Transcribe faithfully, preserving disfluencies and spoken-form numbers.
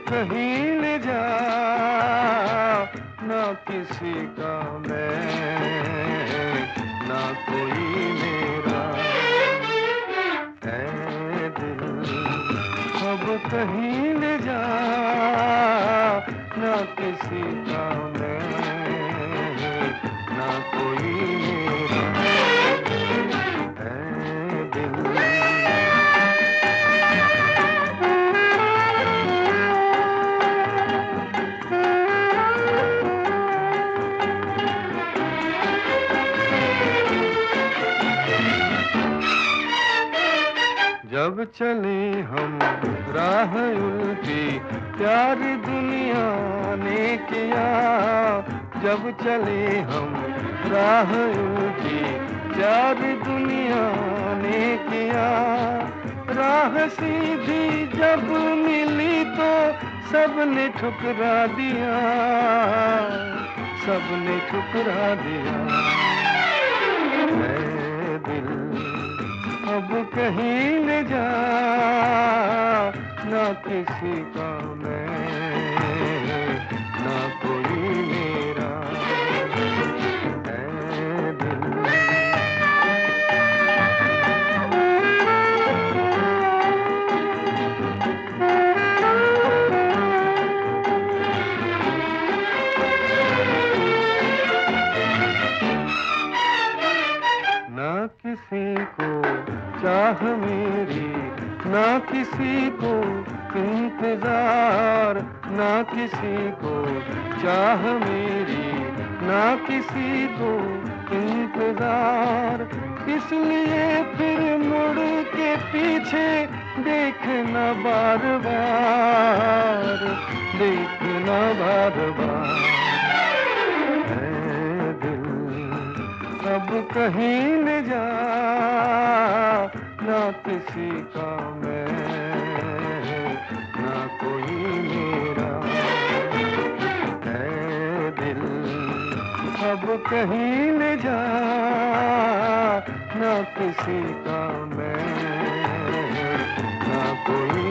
कहीं ले जा, ना किसी का मैं, ना कोई मेरा। ऐ दिल अब कहीं ले जा, ना किसी का मैं, ना कोई मेरा। ऐ दिल जब चले हम राह उल्टी, प्यार दुनिया ने किया। जब चले हम राह उल्टी, प्यार दुनिया ने किया। राह सीधी जब मिली तो सबने ठुकरा दिया, सबने ठुकरा दिया। ऐ दिल अब कहीं ले जा, ना किसी का मैं, ना कोई मेरा। ऐ दिल ना किसी को चाह मेरी, ना किसी को इंतजार। ना किसी को चाह मेरी, ना किसी को इंतजार। इसलिए फिर मुड़ के पीछे देखना बार बार, देखना बार बार। ऐ दिल अब कहीं ले जा, ना किसी का मैं, ना कोई मेरा। ऐ दिल अब कहीं ले जा, ना किसी का मैं, ना कोई